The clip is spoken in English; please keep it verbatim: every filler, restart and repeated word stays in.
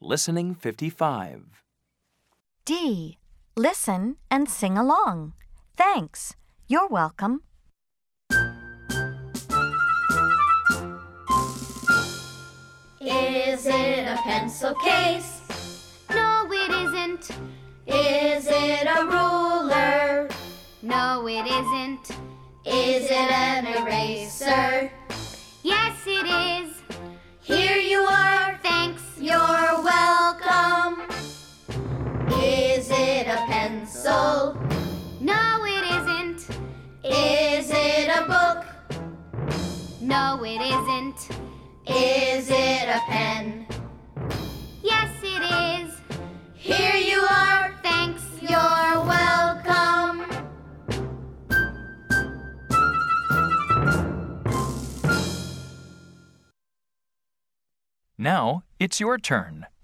Listening fifty-five. D. Listen and sing along. Thanks. You're welcome. Is it a pencil case? No, it isn't. Is it a ruler? No, it isn't. Is it an eraser? Yes, it is. Here you are. Thanks. You're welcome. Is it a pencil? No, it isn't. Is it a book? No, it isn't. Is it a pen? Yes, it is. Here you are. Thanks. You're welcome. Now it's your turn.